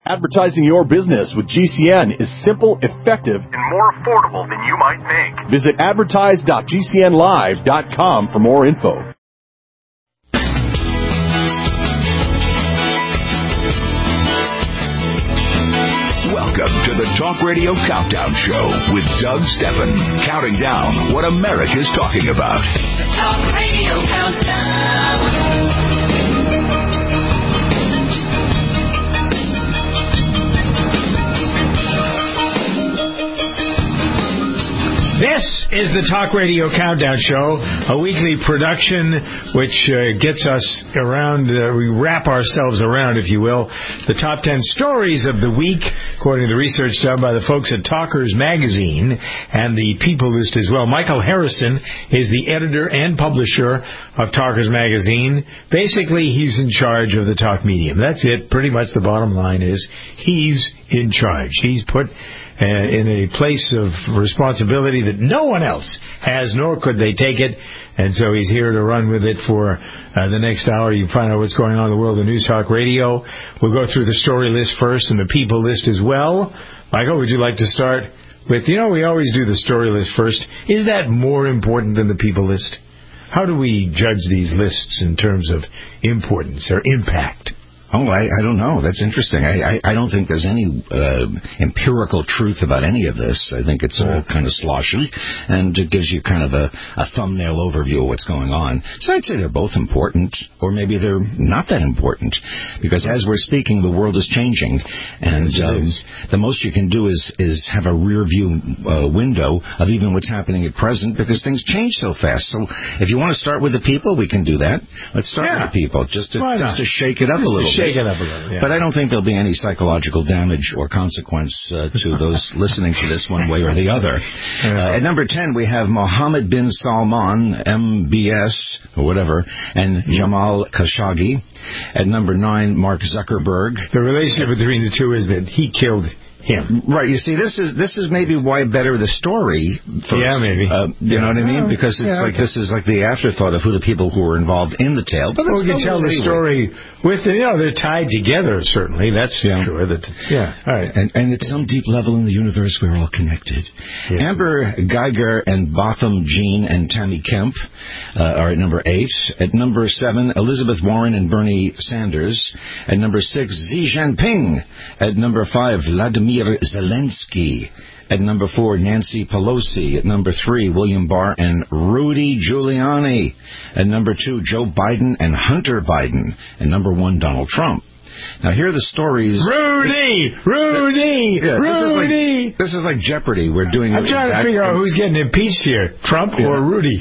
Advertising your business with GCN is simple, effective, and more affordable than you might think. Visit advertise.gcnlive.com for more info. Welcome to the Talk Radio Countdown Show with Doug Steffen, counting down what America's talking about. The Talk Radio Countdown. This is the Talk Radio Countdown Show, a weekly production which gets us around, we wrap ourselves around, if you will, the top 10 stories of the week, according to the research done by the folks at Talkers Magazine and the People List as well. Michael Harrison is the editor and publisher of Talkers Magazine. Basically, he's in charge of the talk medium. That's it. Pretty much the bottom line is he's in charge. He's put in a place of responsibility that no one else has, nor could they take it. And so he's here to run with it for the next hour. You find out what's going on in the world of News Talk Radio. We'll go through the story list first and the people list as well. Michael, would you like to start with, we always do the story list first. Is that more important than the people list? How do we judge these lists in terms of importance or impact? Oh, I don't know. That's interesting. I don't think there's any empirical truth about any of this. I think it's all kind of sloshy, and it gives you kind of a thumbnail overview of what's going on. So I'd say they're both important, or maybe they're not that important, because as we're speaking, the world is changing, and the most you can do is have a rear view window of even what's happening at present, because things change so fast. So if you want to start with the people, we can do that. Let's start with the people, just to shake it up a little bit. Shake it up a little, yeah. But I don't think there'll be any psychological damage or consequence to those listening to this one way or the other. At number 10, we have Mohammed bin Salman, MBS, or whatever, and Jamal Khashoggi. At number 9, Mark Zuckerberg. The relationship between the two is that he killed him. Right. You see, this is maybe why better the story first. Yeah, maybe. You know what I mean? Because it's this is like the afterthought of who the people who were involved in the tale. But we can tell the story with they're tied together, certainly. That's sure. All right. And at some deep level in the universe, we're all connected. Yes. Amber Geiger and Botham Jean and Tammy Kemp are at number 8. At number 7, Elizabeth Warren and Bernie Sanders. At number 6, Xi Jinping. At number 5, Vladimir Zelensky. At number 4, Nancy Pelosi. At number 3, William Barr and Rudy Giuliani. At number 2, Joe Biden and Hunter Biden. At number 1, Donald Trump. Now, here are the stories. Rudy! This is like Jeopardy. We're doing. I'm trying to figure out who's getting impeached here, Trump or Rudy.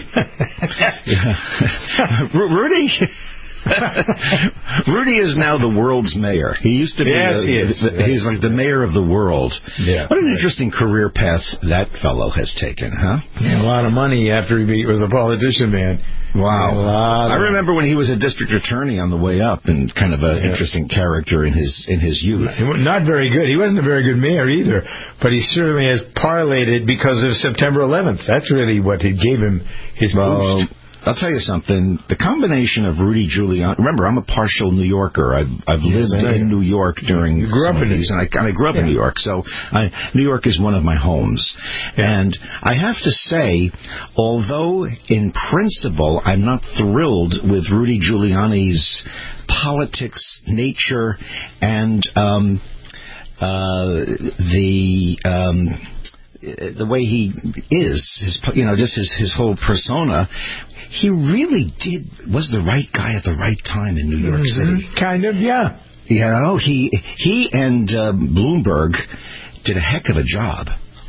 Rudy? Rudy is now the world's mayor. He used to be. Yes, he is. He's like the mayor of the world. Yeah. What an interesting career path that fellow has taken, huh? Yeah, a lot of money after he was a politician, man. Wow. I remember when he was a district attorney on the way up, and kind of an interesting character in his youth. Not very good. He wasn't a very good mayor either, but he certainly has parlayed it because of September 11th. That's really what gave him his boost. I'll tell you something. The combination of Rudy Giuliani. Remember, I'm a partial New Yorker. I've lived in New York during. You grew up in these, and I grew up in New York. So New York is one of my homes. And I have to say, although in principle I'm not thrilled with Rudy Giuliani's politics, nature, and the way he is, his whole persona, he really was the right guy at the right time in New York City. Kind of, yeah. Yeah, he and Bloomberg did a heck of a job.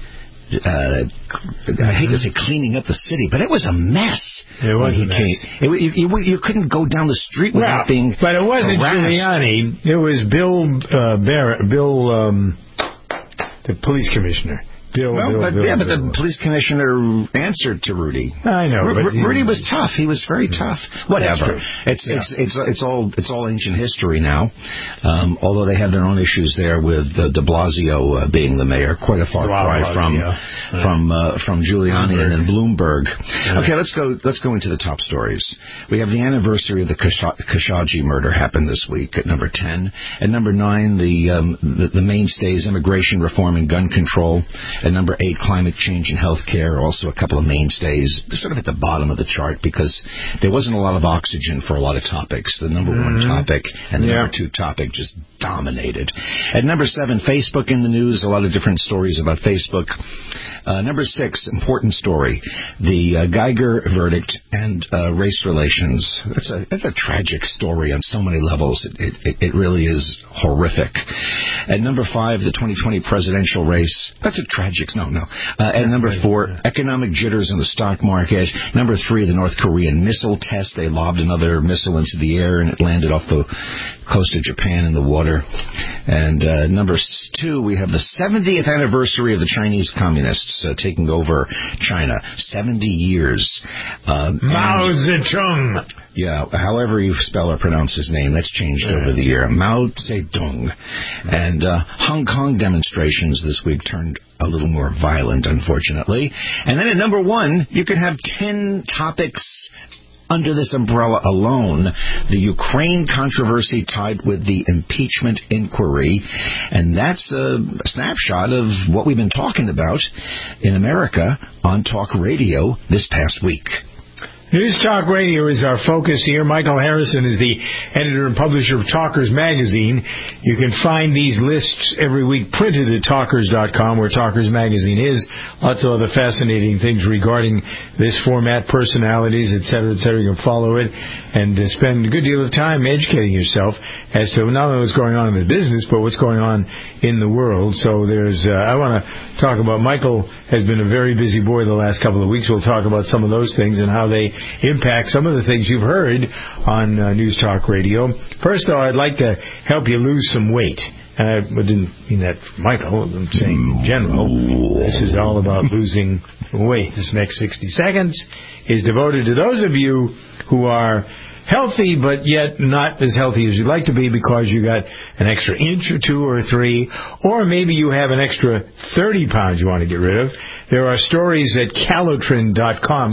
I hate to say cleaning up the city, but it was a mess. It was a mess. You couldn't go down the street without being But it wasn't harassed. Giuliani. It was Bill Barrett, the police commissioner. Bill. But the police commissioner answered to Rudy. I know, but Rudy was tough. He was very tough. Whatever. It's all ancient history now. Although they have their own issues there with De Blasio being the mayor, quite a far cry from Giuliani and then Bloomberg. Okay, let's go into the top stories. We have the anniversary of the Khashoggi murder happened this week at number 10. At number 9, the mainstays, immigration reform and gun control. At number 8, climate change and healthcare, also a couple of mainstays, sort of at the bottom of the chart because there wasn't a lot of oxygen for a lot of topics. The number 1 topic and the number 2 topic just dominated. At number 7, Facebook in the news, a lot of different stories about Facebook. Number 6, important story, the Geiger verdict and race relations. That's a tragic story on so many levels. It really is horrific. At number 5, the 2020 presidential race. That's a tragic. At number 4, economic jitters in the stock market. Number 3, the North Korean missile test. They lobbed another missile into the air and it landed off the coast of Japan in the water. And number 2, we have the 70th anniversary of the Chinese communists taking over China. 70 years. Mao Zedong. Yeah, however you spell or pronounce his name, that's changed over the year. Mao Zedong. And Hong Kong demonstrations this week turned a little more violent, unfortunately. And then at number 1, you could have 10 topics under this umbrella alone. The Ukraine controversy tied with the impeachment inquiry. And that's a snapshot of what we've been talking about in America on Talk Radio this past week. News Talk Radio is our focus here. Michael Harrison is the editor and publisher of Talkers Magazine. You can find these lists every week printed at Talkers.com, where Talkers Magazine is. Lots of other fascinating things regarding this format, personalities, etc., etc. You can follow it and spend a good deal of time educating yourself as to not only what's going on in the business, but what's going on in the world. So I want to talk about, Michael has been a very busy boy the last couple of weeks. We'll talk about some of those things and how they impact some of the things you've heard on News Talk Radio. First, though, I'd like to help you lose some weight. And I didn't mean that for Michael. I'm saying in general. This is all about losing weight. This next 60 seconds is devoted to those of you who are healthy, but yet not as healthy as you'd like to be because you got an extra inch or 2 or 3, or maybe you have an extra 30 pounds you want to get rid of. There are stories at Calotren.com,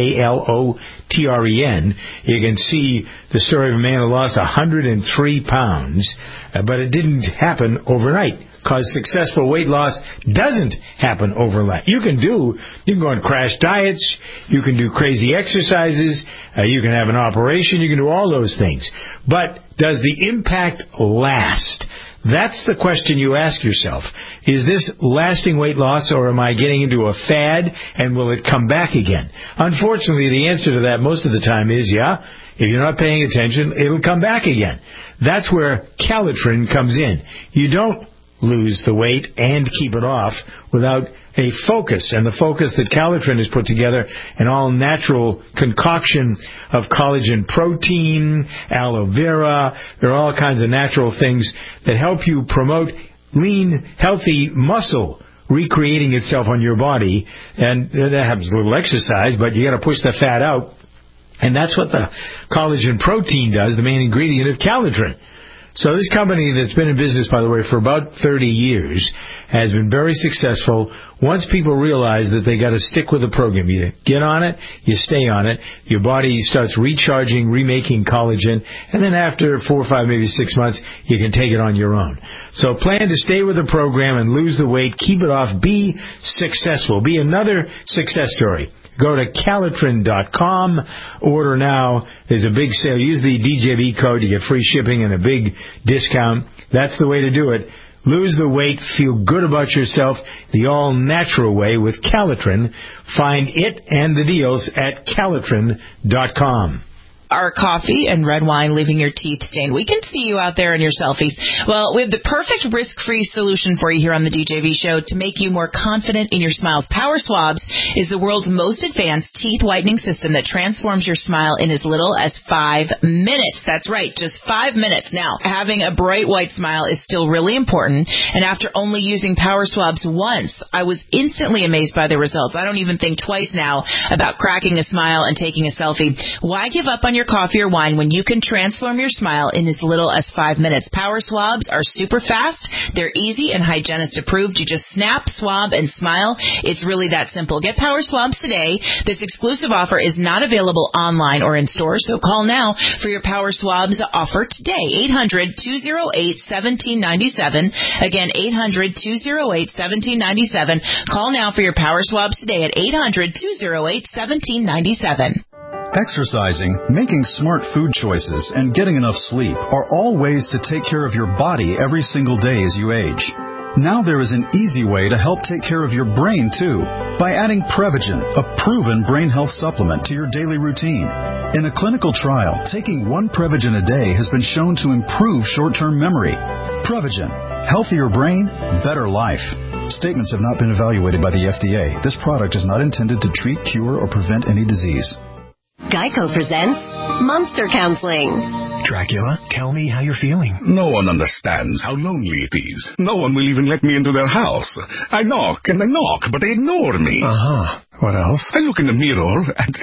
Calotren. You can see the story of a man who lost 103 pounds, but it didn't happen overnight. Because successful weight loss doesn't happen overnight. You can go on crash diets, you can do crazy exercises, you can have an operation, you can do all those things. But does the impact last? That's the question you ask yourself. Is this lasting weight loss, or am I getting into a fad, and will it come back again? Unfortunately, the answer to that most of the time is, if you're not paying attention, it'll come back again. That's where Calotren comes in. You don't lose the weight and keep it off without a focus. And the focus that Calotren has put together, an all-natural concoction of collagen protein, aloe vera, there are all kinds of natural things that help you promote lean, healthy muscle recreating itself on your body. And that happens a little exercise, but you got to push the fat out. And that's what the collagen protein does, the main ingredient of Calotren. So this company that's been in business, by the way, for about 30 years has been very successful. Once people realize that they got to stick with the program, you get on it, you stay on it, your body starts recharging, remaking collagen, and then after 4 or 5, maybe 6 months, you can take it on your own. So plan to stay with the program and lose the weight, keep it off, be successful, be another success story. Go to Calotren.com. Order now. There's a big sale. Use the DJB code to get free shipping and a big discount. That's the way to do it. Lose the weight. Feel good about yourself the all-natural way with Calotren. Find it and the deals at Calotren.com. our coffee and red wine leaving your teeth stained? We can see you out there in your selfies. Well, we have the perfect risk-free solution for you here on the DJV show to make you more confident in your smiles. Power Swabs is the world's most advanced teeth whitening system that transforms your smile in as little as 5 minutes. That's right, just 5 minutes. Now, having a bright white smile is still really important, and after only using Power Swabs once, I was instantly amazed by the results. I don't even think twice now about cracking a smile and taking a selfie. Why give up on your coffee or wine when you can transform your smile in as little as 5 minutes? Power Swabs are super fast, they're easy, and hygienist approved. You just snap, swab, and smile. It's really that simple. Get Power Swabs today. This exclusive offer is not available online or in stores, so call now for your Power Swabs offer today. 800-208-1797. Again, 800-208-1797. Call now for your Power Swabs today at 800-208-1797. Exercising, making smart food choices, and getting enough sleep are all ways to take care of your body every single day as you age. Now there is an easy way to help take care of your brain, too, by adding Prevagen, a proven brain health supplement, to your daily routine. In a clinical trial, taking 1 Prevagen a day has been shown to improve short-term memory. Prevagen. Healthier brain, better life. Statements have not been evaluated by the FDA. This product is not intended to treat, cure, or prevent any disease. Geico presents Monster Counseling. Dracula, tell me how you're feeling. No one understands how lonely it is. No one will even let me into their house. I knock and I knock, but they ignore me. Uh-huh. What else? I look in the mirror and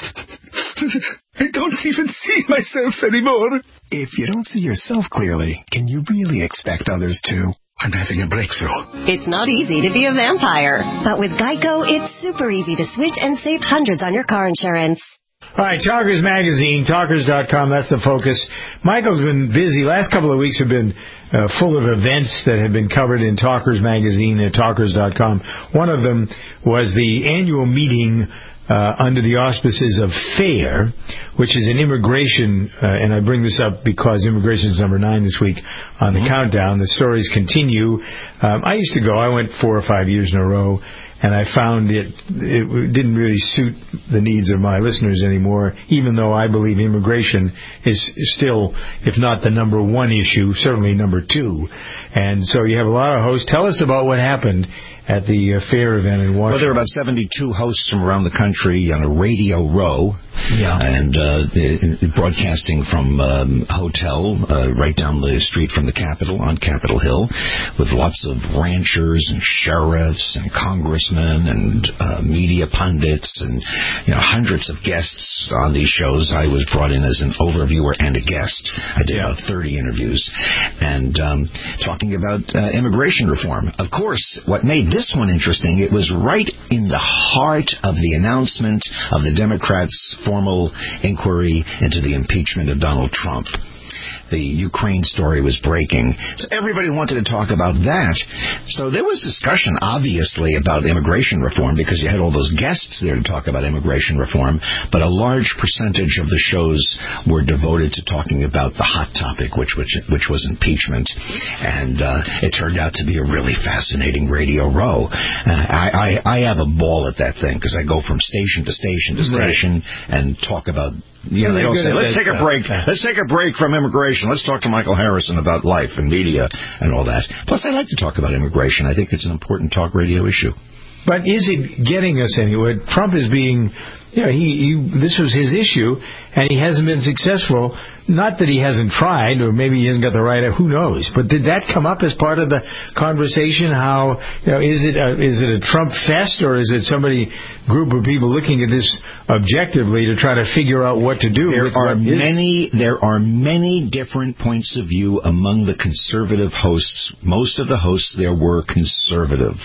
I don't even see myself anymore. If you don't see yourself clearly, can you really expect others to? I'm having a breakthrough. It's not easy to be a vampire, but with Geico, it's super easy to switch and save hundreds on your car insurance. All right, Talkers Magazine, talkers.com, that's the focus. Michael's been busy. Last couple of weeks have been full of events that have been covered in Talkers Magazine at talkers.com. One of them was the annual meeting under the auspices of FAIR, which is an immigration, and I bring this up because immigration is number 9 this week on the countdown. The stories continue. I used to go. I went 4 or 5 years in a row. And I found it didn't really suit the needs of my listeners anymore, even though I believe immigration is still, if not the number 1 issue, certainly number 2. And so you have a lot of hosts. Tell us about what happened at the FAIR event in Washington. Well, there were about 72 hosts from around the country on a radio row, and broadcasting from a hotel right down the street from the Capitol, on Capitol Hill, with lots of ranchers and sheriffs and congressmen and media pundits and hundreds of guests on these shows. I was brought in as an overviewer and a guest. I did about 30 interviews, and talking about immigration reform. Of course, what made this one interesting, it was right in the heart of the announcement of the Democrats' formal inquiry into the impeachment of Donald Trump. The Ukraine story was breaking. So everybody wanted to talk about that. So there was discussion, obviously, about immigration reform because you had all those guests there to talk about immigration reform. But a large percentage of the shows were devoted to talking about the hot topic, which was impeachment. And it turned out to be a really fascinating radio row. I have a ball at that thing because I go from station to station to station and talk about... they all say, let's take a break. Let's take a break from immigration. Let's talk to Michael Harrison about life and media and all that. Plus, I like to talk about immigration. I think it's an important talk radio issue. But is it getting us anywhere? Trump is being... this was his issue, and he hasn't been successful. Not that he hasn't tried, or maybe he hasn't got the right... Who knows? But did that come up as part of the conversation? How is it a Trump fest, or is it group of people looking at this objectively to try to figure out what to do? There are many different points of view among the conservative hosts. Most of the hosts there were conservative,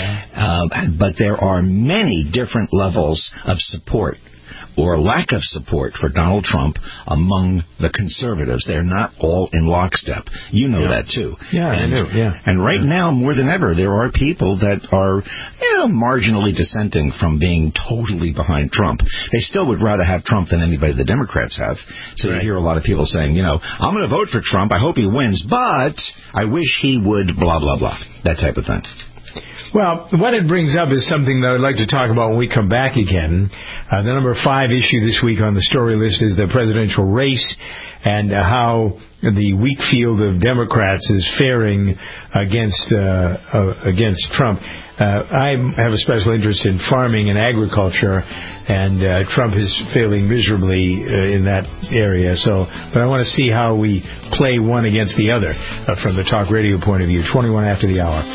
but there are many different levels of support or lack of support for Donald Trump among the conservatives. They're not all in lockstep. You know that, too. Yeah, I do, And right now, more than ever, there are people that are marginally dissenting from being totally behind Trump. They still would rather have Trump than anybody the Democrats have. So you hear a lot of people saying, I'm going to vote for Trump. I hope he wins, but I wish he would blah, blah, blah. That type of thing. Well, what it brings up is something that I'd like to talk about when we come back again. The number 5 issue this week on the story list is the presidential race and how the weak field of Democrats is faring against Trump. I have a special interest in farming and agriculture, and Trump is failing miserably in that area. But I want to see how we play one against the other from the talk radio point of view. 21 after the hour.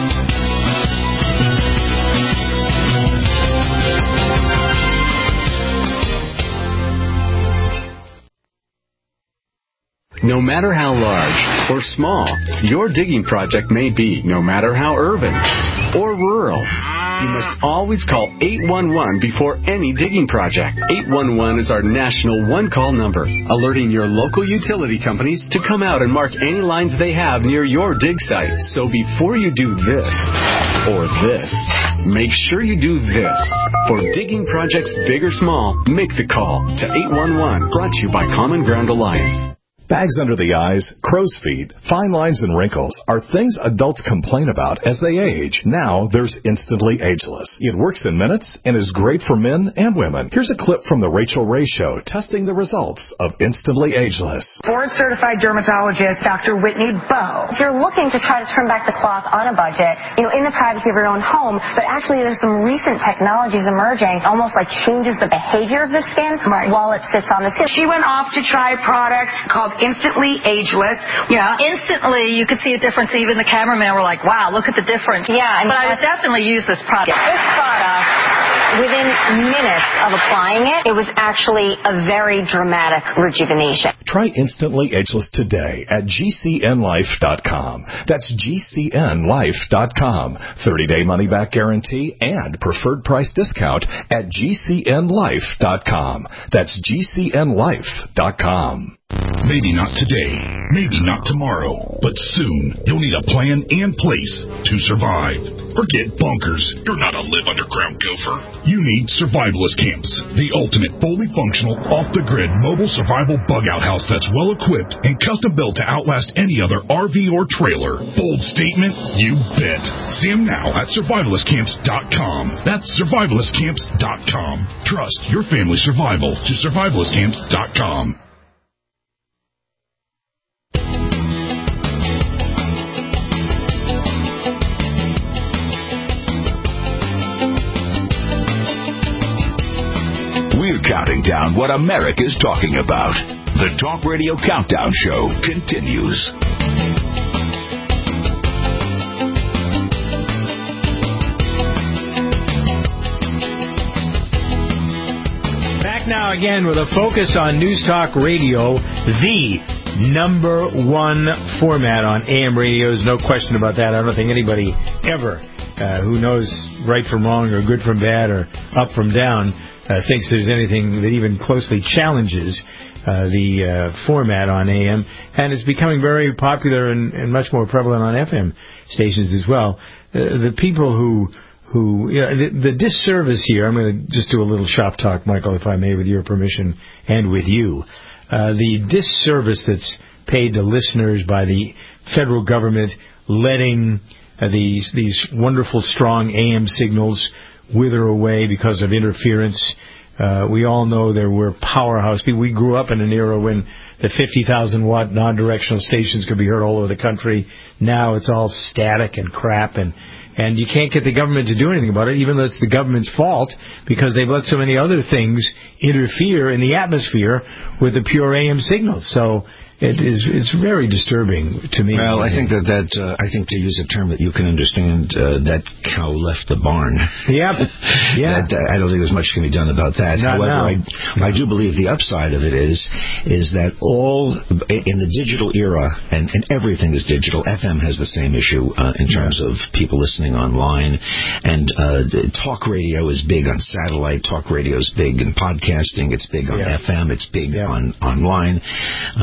No matter how large or small your digging project may be, no matter how urban or rural, you must always call 811 before any digging project. 811 is our national one-call number, alerting your local utility companies to come out and mark any lines they have near your dig site. So before you do this or this, make sure you do this. For digging projects big or small, make the call to 811. Brought to you by Common Ground Alliance. Bags under the eyes, crow's feet, fine lines, and wrinkles are things adults complain about as they age. Now there's Instantly Ageless. It works in minutes and is great for men and women. Here's a clip from the Rachel Ray Show testing the results of Instantly Ageless. Board-certified dermatologist Dr. Whitney Bowe. If you're looking to try to turn back the clock on a budget, in the privacy of your own home, but actually there's some recent technologies emerging, almost like changes the behavior of the skin while it sits on the skin. She went off to try a product called Instantly Ageless. Yeah, instantly you could see a difference. Even the cameraman were like, wow, look at the difference. Yeah. But I would definitely use this product. This product, within minutes of applying it, it was actually a very dramatic rejuvenation. Try Instantly Ageless today at GCNlife.com. That's GCNlife.com. 30-day money-back guarantee and preferred price discount at GCNlife.com. That's GCNlife.com. Maybe not today, maybe not tomorrow, but soon you'll need a plan and place to survive. Forget bunkers. You're not a live underground gopher. You need Survivalist Camps, the ultimate fully functional, off-the-grid mobile survival bug-out house that's well-equipped and custom-built to outlast any other RV or trailer. Bold statement? You bet. See them now at survivalistcamps.com. That's survivalistcamps.com. Trust your family survival to survivalistcamps.com. We're counting down what America's talking about. The Talk Radio Countdown Show continues. Back now again with a focus on News Talk Radio, the number 1 format on AM radios. No question about that. I don't think anybody ever who knows right from wrong or good from bad or up from down thinks there's anything that even closely challenges the format on AM, and it's becoming very popular and much more prevalent on FM stations as well. The people who the disservice here, I'm going to just do a little shop talk, Michael, if I may, with your permission and with you. The disservice that's paid to listeners by the federal government letting these wonderful, strong AM signals wither away because of interference. We all know there were powerhouse people. We grew up in an era when the 50,000-watt non-directional stations could be heard all over the country. Now it's all static and crap, and you can't get the government to do anything about it, even though it's the government's fault, because they've let so many other things interfere in the atmosphere with the pure AM signals. So it's very disturbing to me. Well, I think I think to use a term that you can understand, that cow left the barn. Yep. Yeah. I don't think there's much can be done about that. However, I do believe the upside of it is that all in the digital era, and everything is digital. FM has the same issue in terms of people listening online, and talk radio is big on satellite. Talk radio is big in podcasting. It's big on FM. It's big on online.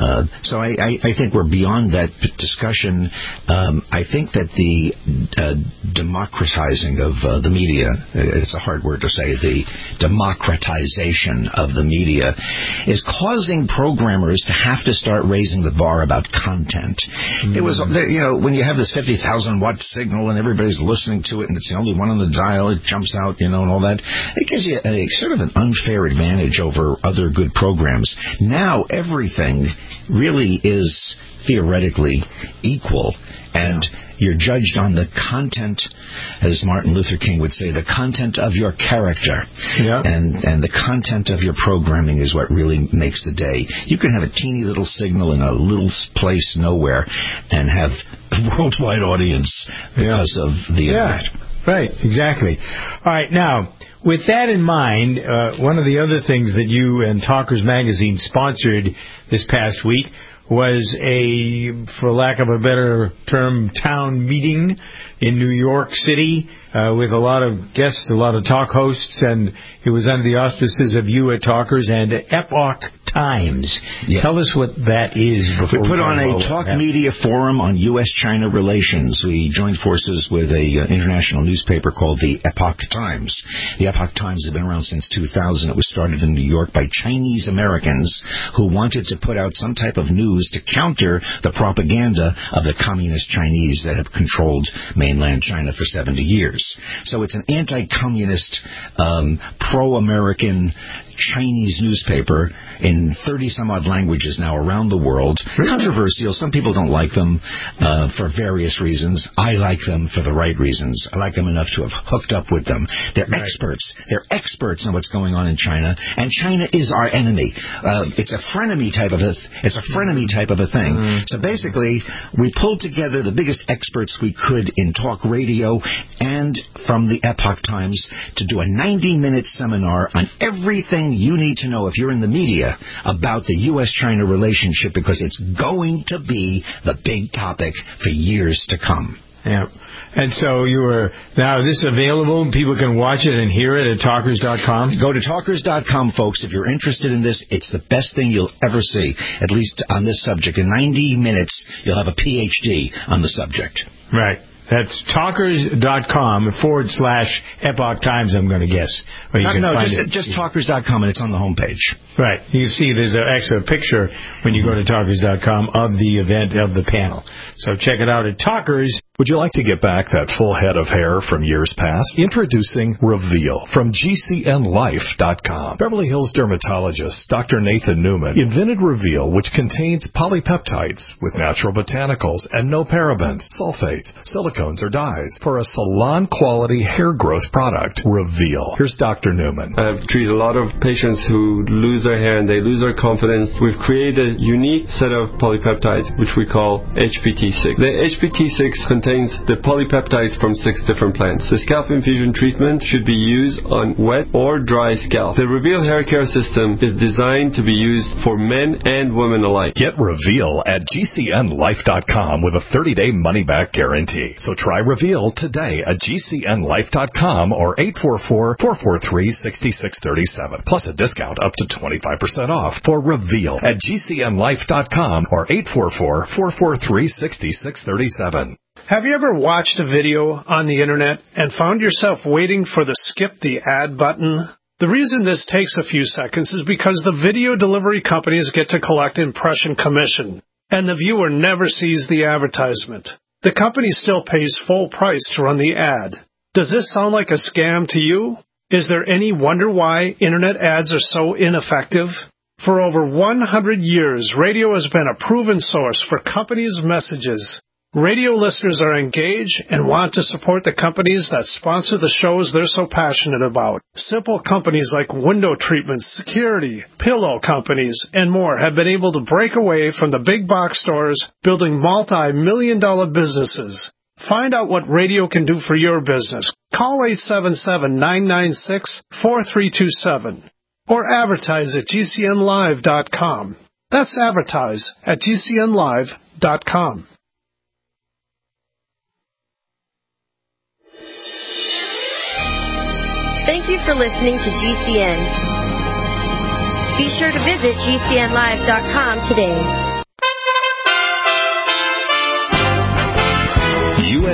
So I think we're beyond that discussion. I think that the democratizing of the media, it's a hard word to say, the democratization of the media is causing programmers to have to start raising the bar about content. It was, when you have this 50,000 watt signal and everybody's listening to it and it's the only one on the dial, it jumps out, and all that. It gives you a sort of an unfair advantage over other good programs. Now everything really is theoretically equal, and you're judged on the content, as Martin Luther King would say, the content of your character. Yeah. And the content of your programming is what really makes the day. You can have a teeny little signal in a little place nowhere and have a worldwide audience because of the internet. Right, exactly. All right, now, with that in mind, one of the other things that you and Talkers Magazine sponsored this past week was a, for lack of a better term, town meeting in New York City with a lot of guests, a lot of talk hosts, and it was under the auspices of you at Talkers and Epoch Times. Yeah. Tell us what that is. We put on a talk media forum on U.S.-China relations. We joined forces with a international newspaper called the Epoch Times. The Epoch Times has been around since 2000. It was started in New York by Chinese Americans who wanted to put out some type of news to counter the propaganda of the communist Chinese that have controlled mainland China for 70 years. So it's an anti-communist, pro-American Chinese newspaper in 30-some-odd languages now around the world. Really? Controversial. Some people don't like them for various reasons. I like them for the right reasons. I like them enough to have hooked up with them. They're experts. They're experts on what's going on in China, and China is our enemy. It's a frenemy type of a thing. So basically, we pulled together the biggest experts we could in talk radio and from the Epoch Times to do a 90-minute seminar on everything you need to know if you're in the media about the U.S.-China relationship, because it's going to be the big topic for years to come. Yeah. And so now this is available, people can watch it and hear it at talkers.com? Go to talkers.com, folks. If you're interested in this, it's the best thing you'll ever see, at least on this subject. In 90 minutes, you'll have a PhD on the subject. Right. That's talkers.com /Epoch Times, I'm going to guess. Just talkers.com, and it's on the homepage. Right. You can see there's actually a picture when you go to talkers.com of the event, of the panel. So check it out at Talkers. Would you like to get back that full head of hair from years past? Introducing Reveal from GCNLife.com. Beverly Hills dermatologist Dr. Nathan Newman invented Reveal, which contains polypeptides with natural botanicals and no parabens, sulfates, silicones, or dyes for a salon-quality hair growth product. Reveal. Here's Dr. Newman. I've treated a lot of patients who lose their hair and they lose their confidence. We've created a unique set of polypeptides, which we call HPT6. The HPT6 contains the polypeptides from 6 different plants. The scalp infusion treatment should be used on wet or dry scalp. The Reveal hair care system is designed to be used for men and women alike. Get Reveal at GCNLife.com with a 30-day money-back guarantee. So try Reveal today at GCNLife.com or 844-443-6637. Plus a discount up to 25% off for Reveal at GCNLife.com or 844-443-6637. Have you ever watched a video on the internet and found yourself waiting for the skip the ad button? The reason this takes a few seconds is because the video delivery companies get to collect impression commission, and the viewer never sees the advertisement. The company still pays full price to run the ad. Does this sound like a scam to you? Is there any wonder why internet ads are so ineffective? For over 100 years, radio has been a proven source for companies' messages. Radio listeners are engaged and want to support the companies that sponsor the shows they're so passionate about. Simple companies like window treatments, security, pillow companies, and more have been able to break away from the big box stores, building multi-million-dollar businesses. Find out what radio can do for your business. Call 877-996-4327 or advertise at GCNLive.com. That's advertise at GCNLive.com. Thank you for listening to GCN. Be sure to visit GCNLive.com today.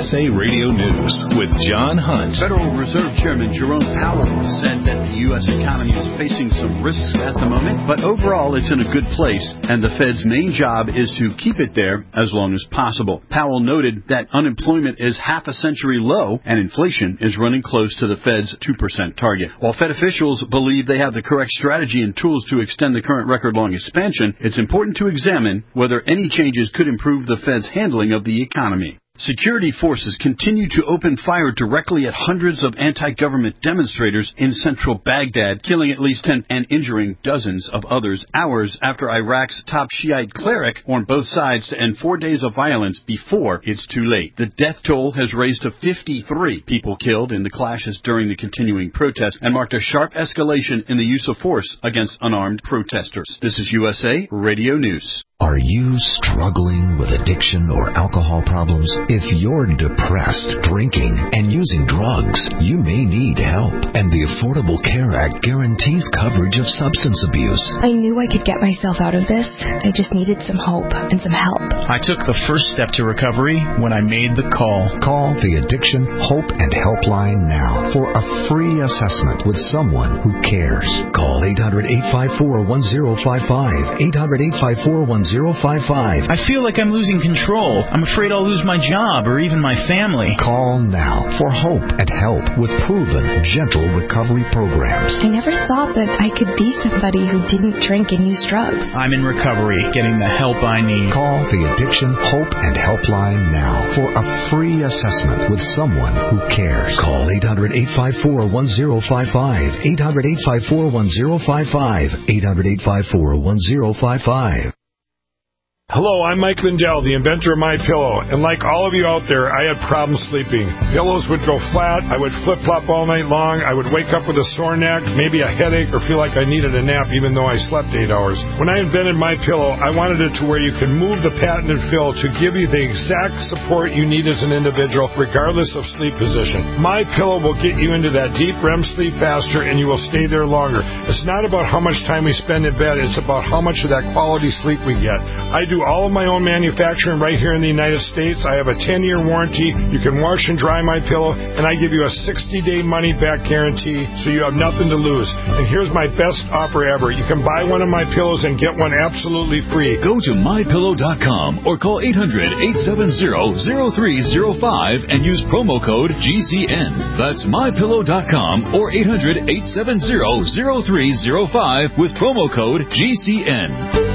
USA Radio News with John Hunt. Federal Reserve Chairman Jerome Powell said that the U.S. economy is facing some risks at the moment, but overall it's in a good place, and the Fed's main job is to keep it there as long as possible. Powell noted that unemployment is half a century low, and inflation is running close to the Fed's 2% target. While Fed officials believe they have the correct strategy and tools to extend the current record-long expansion, it's important to examine whether any changes could improve the Fed's handling of the economy. Security forces continue to open fire directly at hundreds of anti-government demonstrators in central Baghdad, killing at least 10 and injuring dozens of others hours after Iraq's top Shiite cleric warned both sides to end 4 days of violence before it's too late. The death toll has raised to 53 people killed in the clashes during the continuing protests and marked a sharp escalation in the use of force against unarmed protesters. This is USA Radio News. Are you struggling with addiction or alcohol problems? If you're depressed, drinking, and using drugs, you may need help. And the Affordable Care Act guarantees coverage of substance abuse. I knew I could get myself out of this. I just needed some hope and some help. I took the first step to recovery when I made the call. Call the Addiction Hope and Helpline now for a free assessment with someone who cares. Call 800-854-1055. 800-854-1055. I feel like I'm losing control. I'm afraid I'll lose my job or even my family. Call now for hope and help with proven, gentle recovery programs. I never thought that I could be somebody who didn't drink and use drugs. I'm in recovery, getting the help I need. Call the Addiction Hope and Helpline now for a free assessment with someone who cares. Call 800-854-1055. 800-854-1055. 800-854-1055. Hello, I'm Mike Lindell, the inventor of MyPillow, and like all of you out there, I had problems sleeping. Pillows would go flat, I would flip-flop all night long, I would wake up with a sore neck, maybe a headache, or feel like I needed a nap even though I slept 8 hours. When I invented MyPillow, I wanted it to where you can move the patented fill to give you the exact support you need as an individual, regardless of sleep position. MyPillow will get you into that deep REM sleep faster, and you will stay there longer. It's not about how much time we spend in bed, it's about how much of that quality sleep we get. I do all of my own manufacturing right here in the United States. I have a 10-year warranty. You can wash and dry my pillow, and I give you a 60-day money-back guarantee, so you have nothing to lose. And here's my best offer ever. You can buy one of my pillows and get one absolutely free. Go to MyPillow.com or call 800-870-0305 and use promo code GCN. That's MyPillow.com or 800-870-0305 with promo code GCN.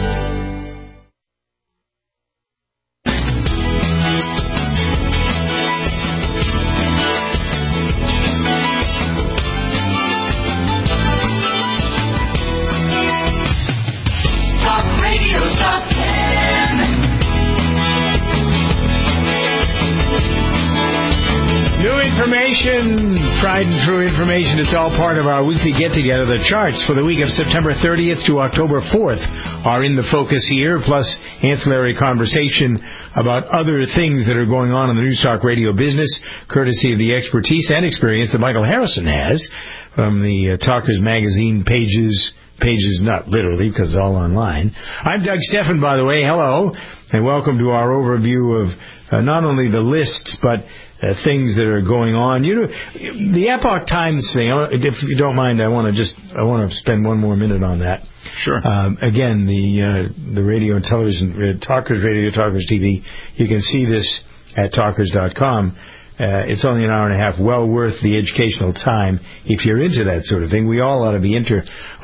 Tried and true information. It's all part of our weekly get-together. The charts for the week of September 30th to October 4th are in the focus here, plus ancillary conversation about other things that are going on in the News Talk Radio business, courtesy of the expertise and experience that Michael Harrison has from the Talkers Magazine pages, not literally because it's all online. I'm Doug Steffen, by the way. Hello, and welcome to our overview of not only the lists, but things that are going on. You know, the Epoch Times thing, if you don't mind, I want to spend one more minute on that. Sure. Again, the radio and television, Talkers Radio, Talkers TV, you can see this at talkers.com. It's only an hour and a half, well worth the educational time if you're into that sort of thing. We all ought to be into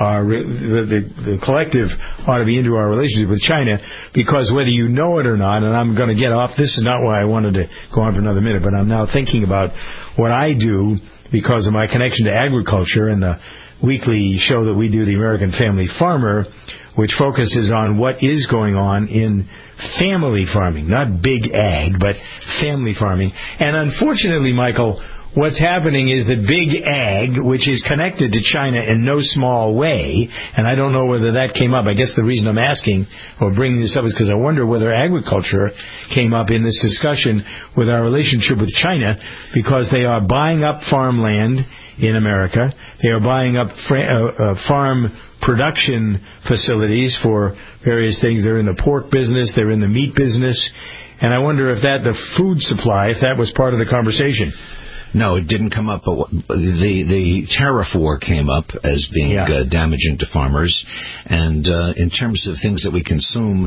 the collective ought to be into our relationship with China, because whether you know it or not, and I'm going to get off, this is not why I wanted to go on for another minute, but I'm now thinking about what I do because of my connection to agriculture and the weekly show that we do, The American Family Farmer, which focuses on what is going on in family farming, not big ag, but family farming. And unfortunately, Michael, what's happening is that big ag, which is connected to China in no small way, and I don't know whether that came up. I guess the reason I'm asking or bringing this up is because I wonder whether agriculture came up in this discussion with our relationship with China, because they are buying up farmland in America. They are buying up farm production facilities for various things. They're in the pork business. They're in the meat business. And I wonder if the food supply, if that was part of the conversation. No, it didn't come up, but the tariff war came up as being damaging to farmers. And in terms of things that we consume,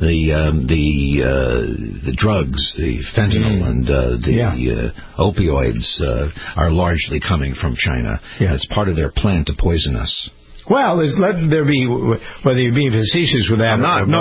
the drugs, the fentanyl and the opioids are largely coming from China. Yeah. It's part of their plan to poison us. Well, let there be, whether you're being facetious with that. No.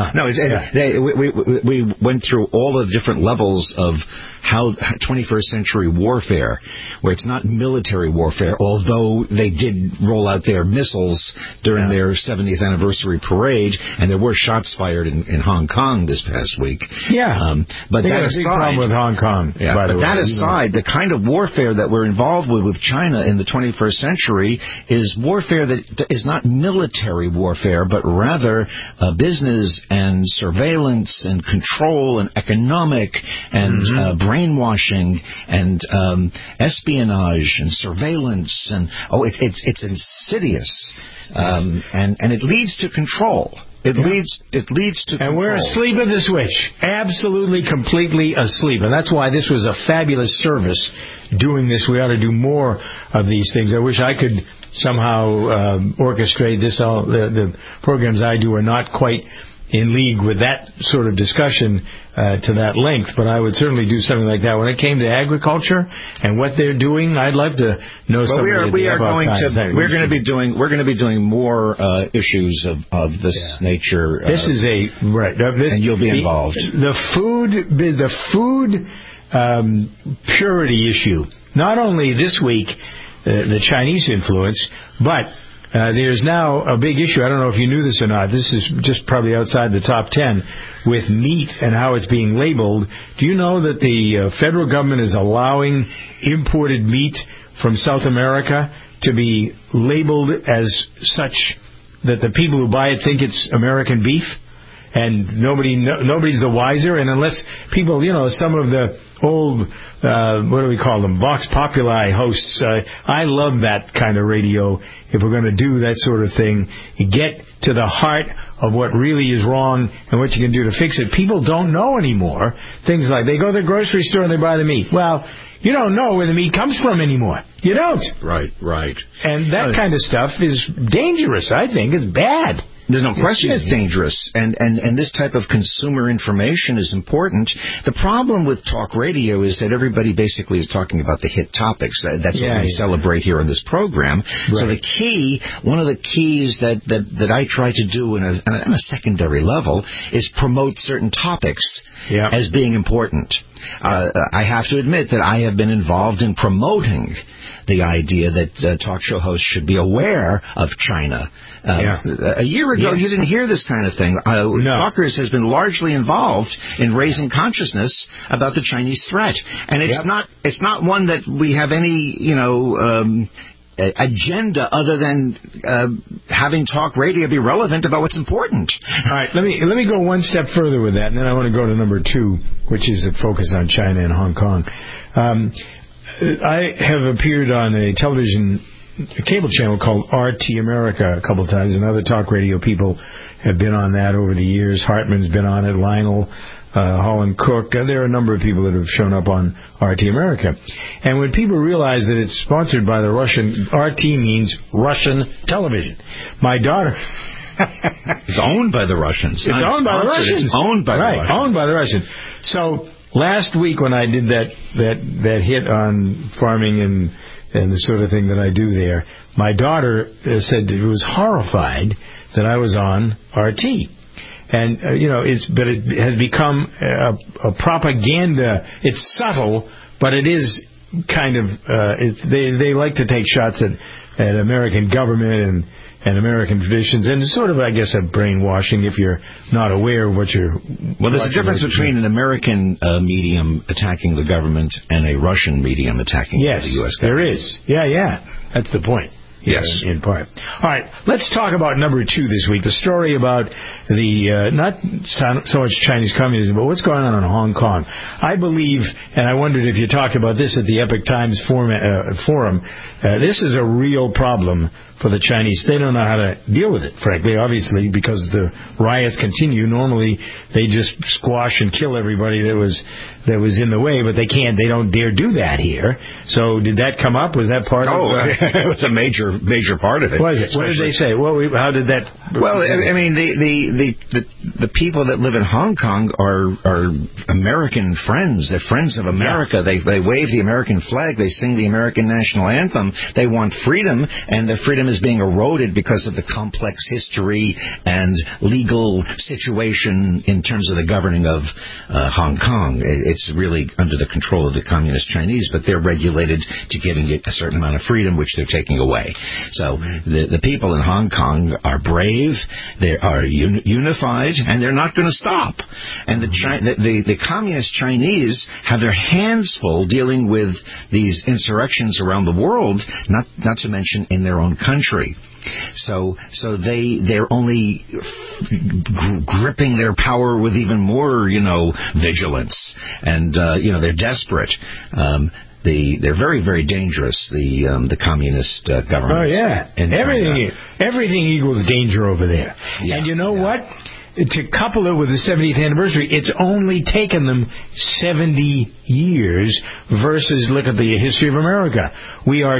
We went through all the different levels of how 21st century warfare, where it's not military warfare, although they did roll out their missiles during their 70th anniversary parade, and there were shots fired in Hong Kong this past week. Yeah. But they that got a big problem with Hong Kong, by the way. That aside, the kind of warfare that we're involved with China in the 21st century is warfare that is not military warfare, but rather business and surveillance and control and economic and brainwashing and espionage and surveillance and it's insidious and it leads to control. It leads to control. And we're asleep at the switch. Absolutely, completely asleep. And that's why this was a fabulous service doing this. We ought to do more of these things. I wish I could somehow orchestrate this. The programs I do are not quite in league with that sort of discussion to that length, but I would certainly do something like that. When it came to agriculture and what they're doing, I'd love to know something. We're going to be doing more issues of this nature. This is and you'll be involved. The food purity issue. Not only this week, the Chinese influence, but there's now a big issue. I don't know if you knew this or not. This is just probably outside the top 10 with meat and how it's being labeled. Do you know that the federal government is allowing imported meat from South America to be labeled as such that the people who buy it think it's American beef? And nobody's the wiser. And unless people, some of the old, what do we call them, Vox Populi hosts, I love that kind of radio. If we're going to do that sort of thing, you get to the heart of what really is wrong and what you can do to fix it. People don't know anymore. Things like they go to the grocery store and they buy the meat. Well, you don't know where the meat comes from anymore. You don't. Right. And that kind of stuff is dangerous, I think. It's bad. There's no question it's dangerous, and this type of consumer information is important. The problem with talk radio is that everybody basically is talking about the hit topics. That's what we celebrate here on this program. Right. So one of the keys that I try to do on a secondary level is promote certain topics as being important. I have to admit that I have been involved in promoting the idea that talk show hosts should be aware of China. A year ago, you didn't hear this kind of thing. Talkers has been largely involved in raising consciousness about the Chinese threat, and it's not one that we have any agenda other than having talk radio be relevant about what's important. All right, let me go one step further with that, and then I want to go to number 2, which is a focus on China and Hong Kong. I have appeared on a cable channel called RT America a couple of times, and other talk radio people have been on that over the years. Hartman's been on it, Lionel, Holland Cook. There are a number of people that have shown up on RT America. And when people realize that it's sponsored by the Russian, RT means Russian television. My daughter... It's owned by the Russians. It's owned by the Russians. It's owned by the Russians. Owned by the Russians. So last week when I did that hit on farming and the sort of thing that I do there, my daughter said it was horrified that I was on RT. And, but it has become a propaganda. It's subtle, but it is kind of, they like to take shots at American government and American traditions, and sort of, I guess, a brainwashing if you're not aware of what you're... Well, there's a difference between an American medium attacking the government and a Russian medium attacking the U.S. government. There is. Yeah. That's the point. Yes. In part. All right, let's talk about number 2 this week, the story about the, not so much Chinese communism, but what's going on in Hong Kong. I believe, and I wondered if you talked about this at the Epoch Times forum, this is a real problem for the Chinese. They don't know how to deal with it, frankly, obviously, because the riots continue. Normally, they just squash and kill everybody that was in the way, but they can't. They don't dare do that here. So did that come up? Was that part of it? It was a major part of it. Was it? What did they say? How did that... Well, I mean, the people that live in Hong Kong are American friends. They're friends of America. Yeah. They wave the American flag. They sing the American national anthem. They want freedom, and their freedom is being eroded because of the complex history and legal situation in terms of the governing of Hong Kong. It's really under the control of the Communist Chinese, but they're regulated to giving it a certain amount of freedom, which they're taking away. So the people in Hong Kong are brave, they are unified, and they're not going to stop. And the Communist Chinese have their hands full dealing with these insurrections around the world, not to mention in their own country. So they're only gripping their power with even more, vigilance, and they're desperate. They're very, very dangerous. The communist government. Oh yeah, everything equals danger over there. Yeah, and you know what? To couple it with the 70th anniversary, it's only taken them 70 years versus, look at the history of America. We are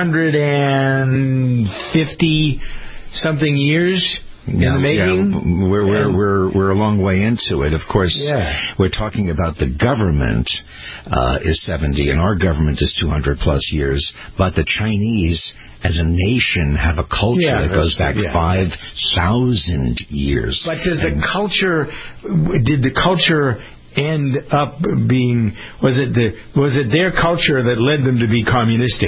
250-something years in the making. Yeah, we're a long way into it. Of course, we're talking about the government is 70, and our government is 200-plus years, but the Chinese as a nation have a culture that goes back 5,000 years. But did the culture end up being, was it their culture that led them to be communistic?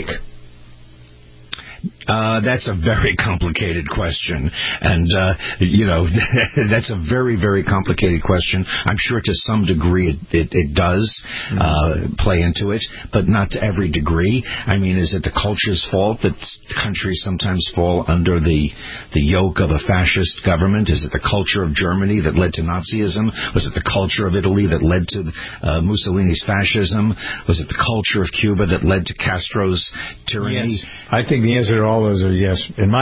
That's a very complicated question, and that's a very, very complicated question. I'm sure to some degree it does play into it, but not to every degree. I mean, is it the culture's fault that countries sometimes fall under the yoke of a fascist government? Is it the culture of Germany that led to Nazism? Was it the culture of Italy that led to Mussolini's fascism? Was it the culture of Cuba that led to Castro's tyranny? Yes. I think the answer to all those are yes.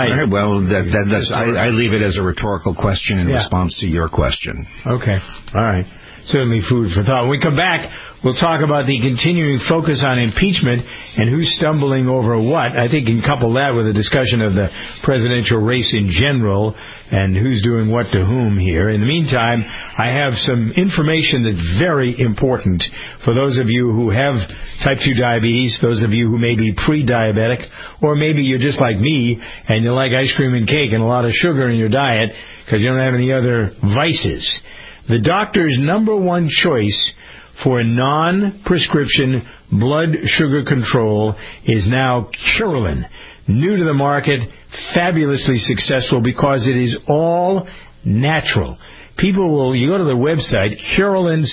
I leave it as a rhetorical question in response to your question. Okay. All right. Certainly food for thought. When we come back, we'll talk about the continuing focus on impeachment and who's stumbling over what. I think you can couple that with a discussion of the presidential race in general and who's doing what to whom here. In the meantime, I have some information that's very important for those of you who have type 2 diabetes, those of you who may be pre-diabetic, or maybe you're just like me and you like ice cream and cake and a lot of sugar in your diet because you don't have any other vices. The doctor's number one choice for non-prescription blood sugar control is now Curelin. New to the market, fabulously successful because it is all natural. You go to the website, Curelin,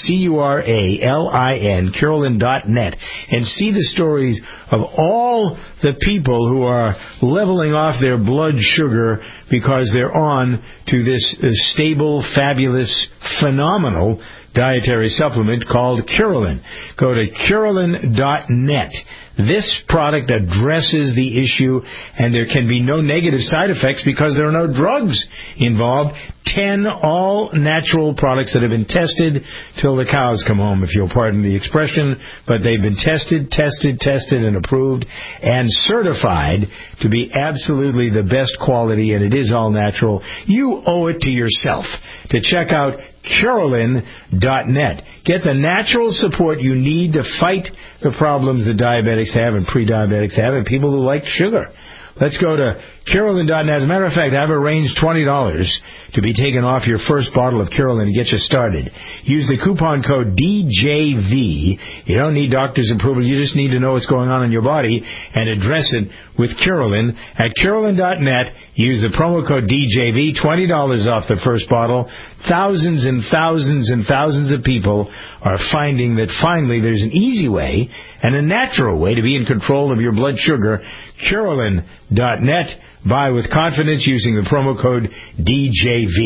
Curalin, Curelin.net, and see the stories of all the people who are leveling off their blood sugar because they're on to this stable, fabulous, phenomenal dietary supplement called Curelin. Go to Curelin.net. This product addresses the issue, and there can be no negative side effects because there are no drugs involved. 10 all-natural products that have been tested till the cows come home, if you'll pardon the expression, but they've been tested, and approved, and certified to be absolutely the best quality, and it is all natural. You owe it to yourself to check out Curelin.net. Get the natural support you need to fight the problems that diabetics have and pre-diabetics have and people who like sugar. Let's go to Curelin.net. As a matter of fact, I've arranged $20 to be taken off your first bottle of Curelin to get you started. Use the coupon code DJV. You don't need doctor's approval. You just need to know what's going on in your body and address it with Curelin. At Curelin.net, use the promo code DJV, $20 off the first bottle. Thousands and thousands and thousands of people are finding that finally there's an easy way and a natural way to be in control of your blood sugar. Curelin.net. Buy with confidence using the promo code DJV.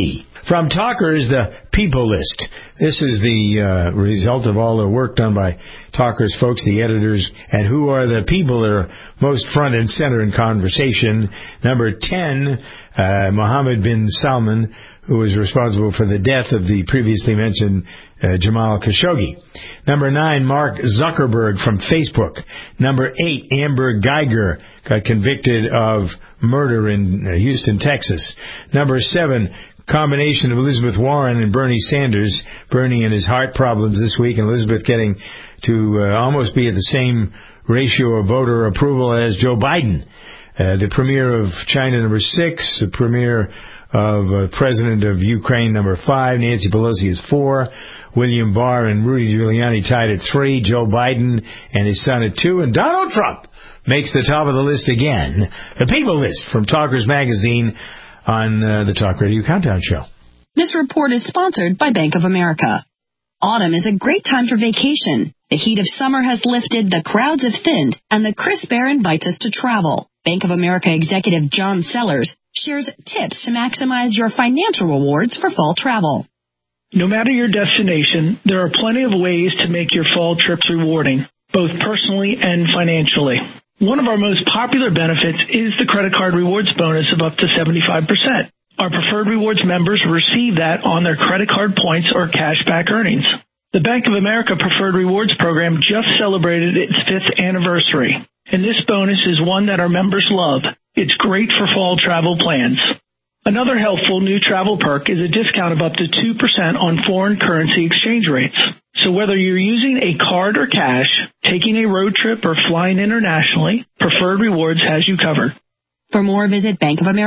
From Talkers, the People List. This is the result of all the work done by Talkers folks, the editors, and who are the people that are most front and center in conversation. Number 10, Mohammed bin Salman, who was responsible for the death of the previously mentioned Jamal Khashoggi. Number 9, Mark Zuckerberg from Facebook. Number 8, Amber Geiger got convicted of murder in Houston, Texas. Number 7, combination of Elizabeth Warren and Bernie Sanders. Bernie and his heart problems this week, and Elizabeth getting to almost be at the same ratio of voter approval as Joe Biden. The premier of China, number 6. The premier of President of Ukraine, number 5. Nancy Pelosi is 4. William Barr and Rudy Giuliani tied at 3. Joe Biden and his son at 2. And Donald Trump makes the top of the list again. The People List from Talkers Magazine on the Talk Radio Countdown Show. This report is sponsored by Bank of America. Autumn is a great time for vacation. The heat of summer has lifted, the crowds have thinned, and the crisp air invites us to travel. Bank of America executive John Sellers shares tips to maximize your financial rewards for fall travel. No matter your destination, there are plenty of ways to make your fall trips rewarding, both personally and financially. One of our most popular benefits is the credit card rewards bonus of up to 75%. Our Preferred Rewards members receive that on their credit card points or cashback earnings. The Bank of America Preferred Rewards program just celebrated its 5th anniversary, and this bonus is one that our members love. It's great for fall travel plans. Another helpful new travel perk is a discount of up to 2% on foreign currency exchange rates. So whether you're using a card or cash, taking a road trip, or flying internationally, Preferred Rewards has you covered. For more, visit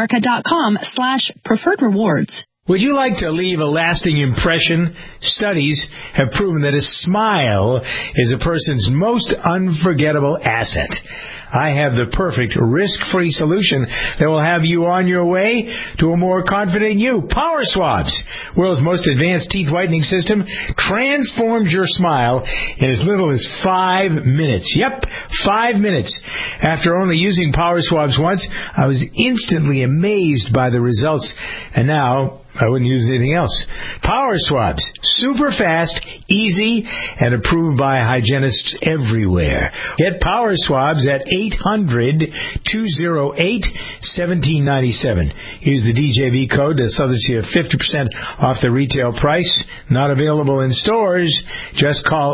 bankofamerica.com/preferred rewards. Would you like to leave a lasting impression? Studies have proven that a smile is a person's most unforgettable asset. I have the perfect risk-free solution that will have you on your way to a more confident you. Power Swabs, world's most advanced teeth whitening system, transforms your smile in as little as 5 minutes. Yep, 5 minutes. After only using Power Swabs once, I was instantly amazed by the results, and now I wouldn't use anything else. Power Swabs, super fast, easy, and approved by hygienists everywhere. Get Power Swabs at 800-208-1797. Use the DJV code to subject you 50% off the retail price. Not available in stores. Just call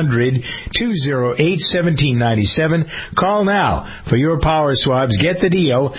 800-208-1797. Call now for your Power Swabs. Get the deal.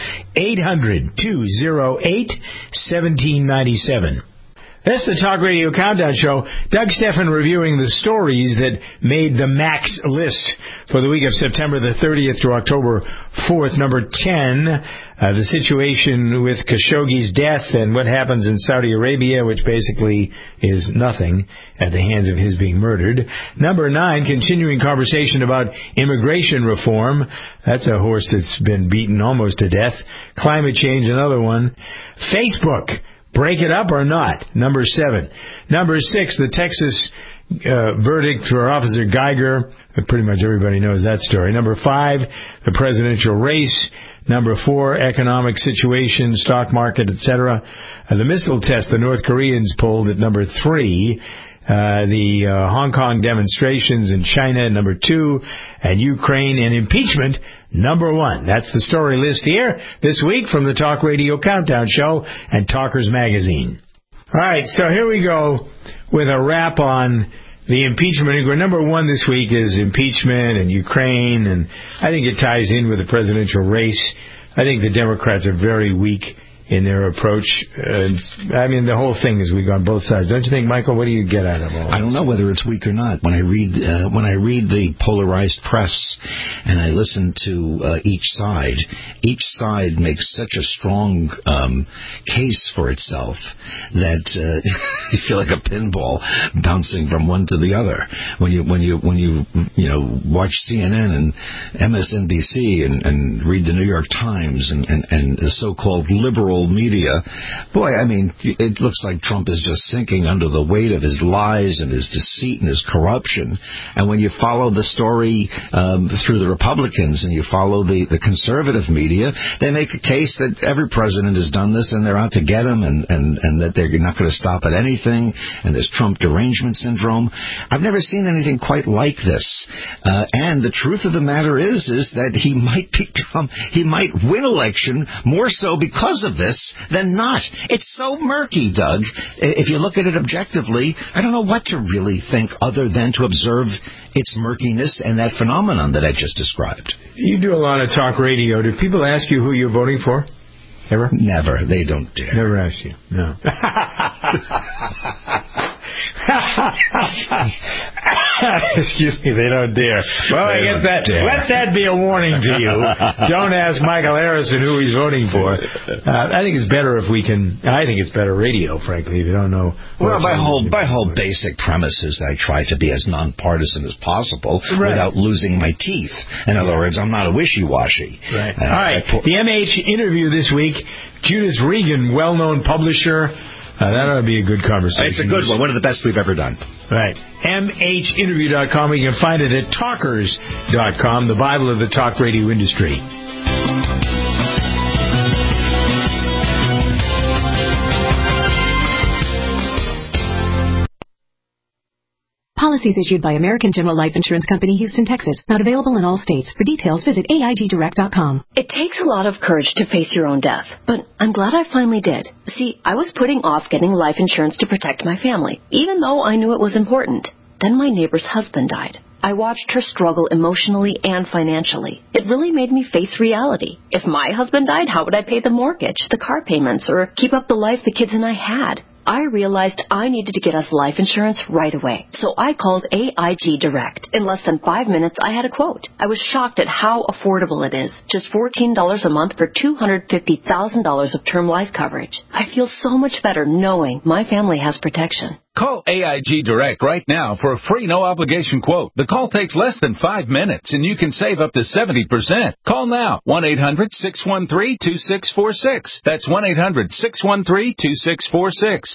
800-208-1797. That's the Talk Radio Countdown Show. Doug Stephan reviewing the stories that made the Max list for the week of September the 30th to October 4th. Number 10, the situation with Khashoggi's death and what happens in Saudi Arabia, which basically is nothing at the hands of his being murdered. Number 9, continuing conversation about immigration reform. That's a horse that's been beaten almost to death. Climate change, another one. Facebook. Break it up or not? Number 7. Number 6, the Texas verdict for Officer Geiger. Pretty much everybody knows that story. Number 5, the presidential race. Number 4, economic situation, stock market, etc. The missile test the North Koreans pulled at number 3. The Hong Kong demonstrations in China, number 2, and Ukraine and impeachment, number 1. That's the story list here this week from the Talk Radio Countdown Show and Talkers Magazine. All right, so here we go with a wrap on the impeachment. Number 1 this week is impeachment and Ukraine, and I think it ties in with the presidential race. I think the Democrats are very weak in their approach. I mean, the whole thing is weak on both sides. Don't you think, Michael? What do you get out of all this? I don't know whether it's weak or not. When I read the polarized press and I listen to each side makes such a strong case for itself that you feel like a pinball bouncing from one to the other. When you watch CNN and MSNBC and read the New York Times and the so-called liberal liberal media. Boy, I mean, it looks like Trump is just sinking under the weight of his lies and his deceit and his corruption. And when you follow the story through the Republicans and you follow the conservative media, they make a case that every president has done this and they're out to get him and that they're not going to stop at anything, and there's Trump derangement syndrome. I've never seen anything quite like this. And the truth of the matter is that he might win election more so because of this than not. It's so murky, Doug. If you look at it objectively, I don't know what to really think other than to observe its murkiness and that phenomenon that I just described. You do a lot of talk radio. Do people ask you who you're voting for? Ever? Never. They don't dare. Never ask you. No. Excuse me, they don't dare. Well, I guess that. Let that be a warning to you. Don't ask Michael Harrison who he's voting for. I think it's better if we can. I think it's better radio, frankly, if you don't know. Well, my whole basic premise is I try to be as nonpartisan as possible without losing my teeth. In other words, I'm not a wishy-washy. Right. All right. The MH interview this week. Judith Regan, well-known publisher. That ought to be a good conversation. It's a good one. One of the best we've ever done. Right. MHinterview.com. You can find it at talkers.com, the Bible of the talk radio industry. Policies issued by American General Life Insurance Company, Houston, Texas. Not available in all states. For details, visit AIGdirect.com. It takes a lot of courage to face your own death, but I'm glad I finally did. See, I was putting off getting life insurance to protect my family, even though I knew it was important. Then my neighbor's husband died. I watched her struggle emotionally and financially. It really made me face reality. If my husband died, how would I pay the mortgage, the car payments, or keep up the life the kids and I had? I realized I needed to get us life insurance right away. So I called AIG Direct. In less than 5 minutes, I had a quote. I was shocked at how affordable it is. Just $14 a month for $250,000 of term life coverage. I feel so much better knowing my family has protection. Call AIG Direct right now for a free no-obligation quote. The call takes less than 5 minutes, and you can save up to 70%. Call now, 1-800-613-2646. That's 1-800-613-2646.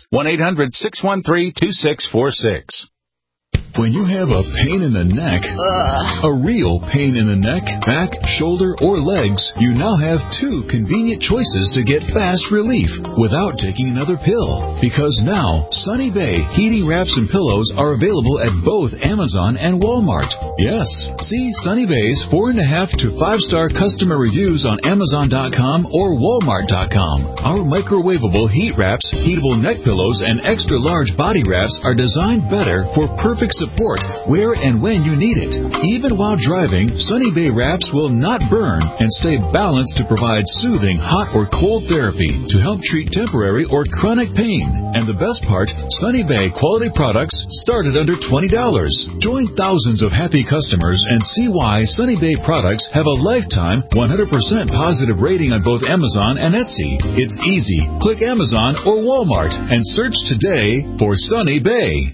1-800-613-2646. When you have a pain in the neck, a real pain in the neck, back, shoulder, or legs, you now have 2 convenient choices to get fast relief without taking another pill. Because now, Sunny Bay heating wraps and pillows are available at both Amazon and Walmart. Yes, see Sunny Bay's 4.5 to 5-star customer reviews on Amazon.com or Walmart.com. Our microwavable heat wraps, heatable neck pillows, and extra large body wraps are designed better for perfect support where and when you need it. Even while driving, Sunny Bay wraps will not burn and stay balanced to provide soothing hot or cold therapy to help treat temporary or chronic pain. And the best part, Sunny Bay quality products start at under $20. Join thousands of happy customers and see why Sunny Bay products have a lifetime 100% positive rating on both Amazon and Etsy. It's easy. Click Amazon or Walmart and search today for Sunny Bay.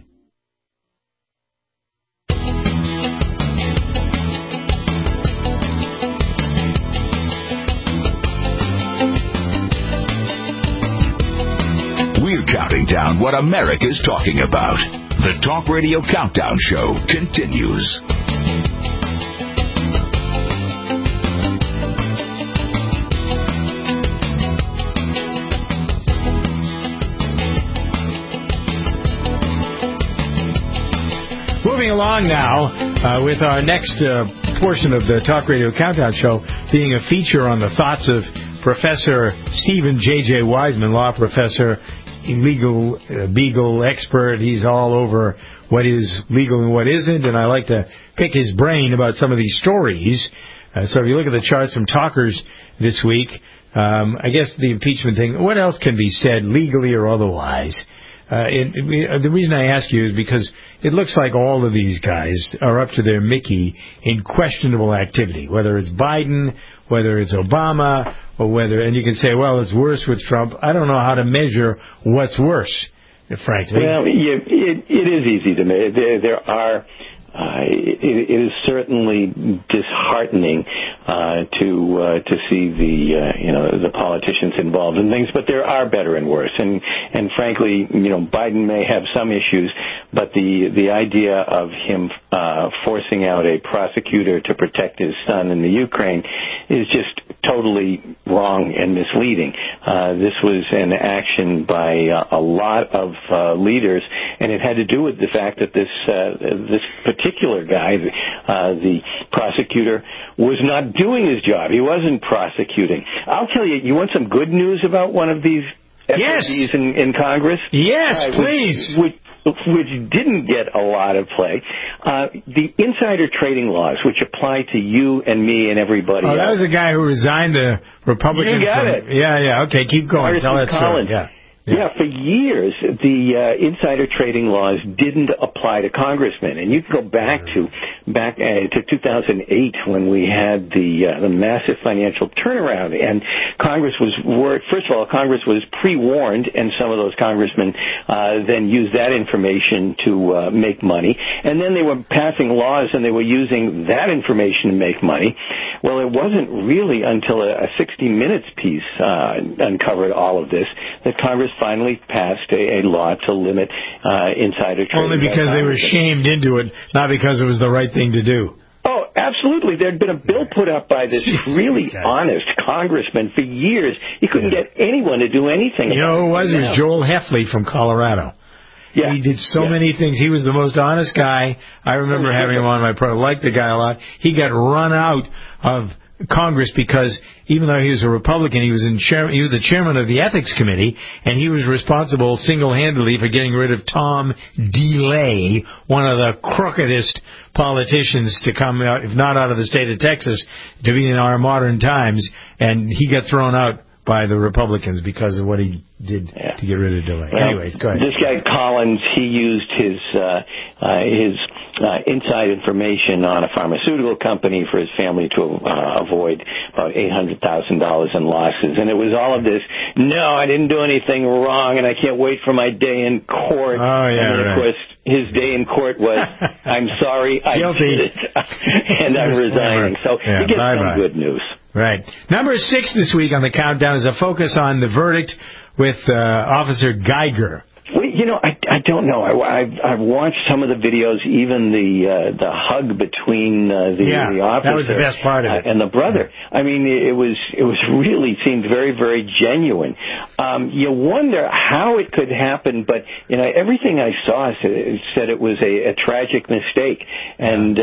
We're counting down what America's talking about. The Talk Radio Countdown Show continues. Moving along now with our next portion of the Talk Radio Countdown Show being a feature on the thoughts of Professor Stephen J.J. Wiseman, law professor, legal beagle expert. He's all over what is legal and what isn't, and I like to pick his brain about some of these stories. So if you look at the charts from Talkers this week, I guess the impeachment thing, what else can be said legally or otherwise? The reason I ask you is because it looks like all of these guys are up to their Mickey in questionable activity, whether it's Biden, whether it's Obama, or whether, and you can say, well, it's worse with Trump. I don't know how to measure what's worse, frankly. Well, it is easy to measure. There are it is certainly disheartening to see the politicians involved in things, but there are better and worse. And frankly, Biden may have some issues, but the idea of him forcing out a prosecutor to protect his son in the Ukraine is just totally wrong and misleading. This was an action by a lot of leaders, and it had to do with the fact that this particular guy, the prosecutor, was not doing his job. He wasn't prosecuting. I'll tell you, you want some good news about one of these SOBs in Congress? Yes, please. Which didn't get a lot of play. The insider trading laws, which apply to you and me and everybody else. That was the guy who resigned the Republican. You got it. Yeah. Okay, keep going. Tell that story. Yeah, for years, the insider trading laws didn't apply to congressmen. And you can go back to 2008 when we had the massive financial turnaround. And Congress was pre-warned, and some of those congressmen then used that information to make money. And then they were passing laws, and they were using that information to make money. Well, it wasn't really until a 60 Minutes piece uncovered all of this that Congress finally passed a law to limit insider trading. Only because they were shamed into it, not because it was the right thing to do. Oh, absolutely. There had been a bill put up by this really honest congressman for years. He couldn't get anyone to do anything. You know who it was? It was Joel Heffley from Colorado. Yeah. He did so many things. He was the most honest guy. I remember having him on my program. I liked the guy a lot. He got run out of Congress because even though he was a Republican, he was the chairman of the Ethics Committee, and he was responsible single-handedly for getting rid of Tom DeLay, one of the crookedest politicians to come out, if not out of the state of Texas, to be in our modern times, and he got thrown out by the Republicans because of what he did to get rid of DeLay. Well, anyways, go ahead. This guy Collins, he used his inside information on a pharmaceutical company for his family to avoid about $800,000 in losses. And it was all of this, no, I didn't do anything wrong, and I can't wait for my day in court. Oh, yeah, and then, of course, his day in court was, I'm sorry, I did it, and I'm resigning. So he gets some good news. Right. Number 6 this week on the countdown is a focus on the verdict with Officer Geiger. Well, I don't know. I've watched some of the videos, even the hug between the officer. That was the best part of it. And the brother. I mean, it was really seemed very, very genuine. You wonder how it could happen, but everything I saw said it was a tragic mistake, and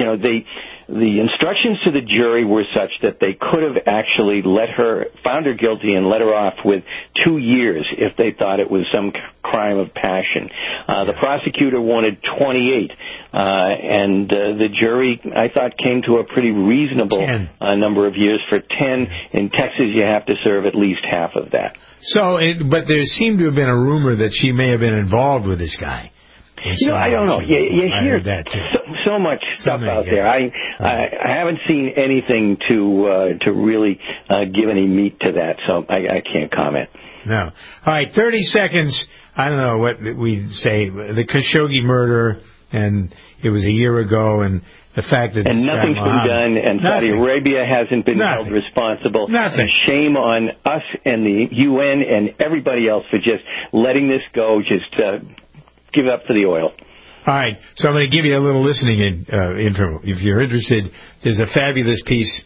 the instructions to the jury were such that they could have actually found her guilty and let her off with 2 years if they thought it was some crime of passion. The prosecutor wanted 28, and the jury, I thought, came to a pretty reasonable number of years. For 10 in Texas, you have to serve at least half of that. But there seemed to have been a rumor that she may have been involved with this guy. I don't know. You hear so much stuff out there. I haven't seen anything to really give any meat to that, so I can't comment. No. All right, 30 seconds. I don't know what we say. The Khashoggi murder, and it was a year ago, and the fact that... And nothing's been done, and Saudi Arabia hasn't been held responsible. Nothing. And shame on us and the UN and everybody else for just letting this go, just... give up for the oil. All right, so I'm going to give you a little listening info. If you're interested, there's a fabulous piece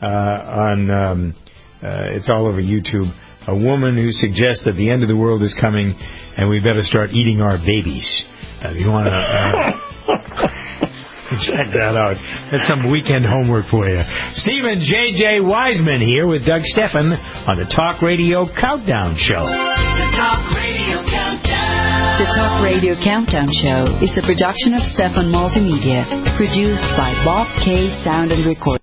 on, it's all over YouTube, a woman who suggests that the end of the world is coming and we better start eating our babies. If you want to check that out. That's some weekend homework for you. Stephen J.J. Wiseman here with Doug Stephan on the Talk Radio Countdown Show. The Talk Radio Countdown. The Talk Radio Countdown Show is a production of Stephan Multimedia, produced by Bob K. Sound and Recording.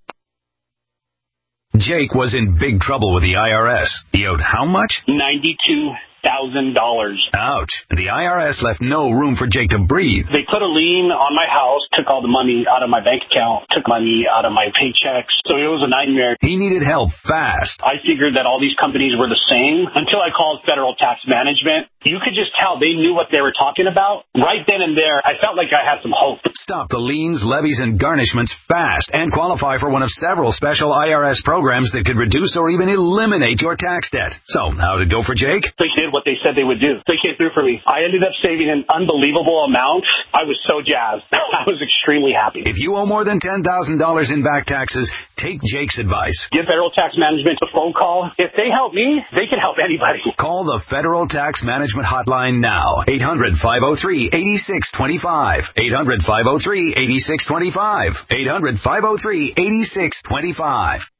Jake was in big trouble with the IRS. He owed how much? $92,000. Ouch. The IRS left no room for Jake to breathe. They put a lien on my house, took all the money out of my bank account, took money out of my paychecks. So it was a nightmare. He needed help fast. I figured that all these companies were the same until I called Federal Tax Management. You could just tell they knew what they were talking about. Right then and there, I felt like I had some hope. Stop the liens, levies, and garnishments fast and qualify for one of several special IRS programs that could reduce or even eliminate your tax debt. So, how did it go for Jake? They did what they said they would do. They came through for me. I ended up saving an unbelievable amount. I was so jazzed. I was extremely happy. If you owe more than $10,000 in back taxes, take Jake's advice. Give Federal Tax Management a phone call. If they help me, they can help anybody. Call the Federal Tax Management Hotline now. 800-503-8625. 800-503-8625. 800-503-8625.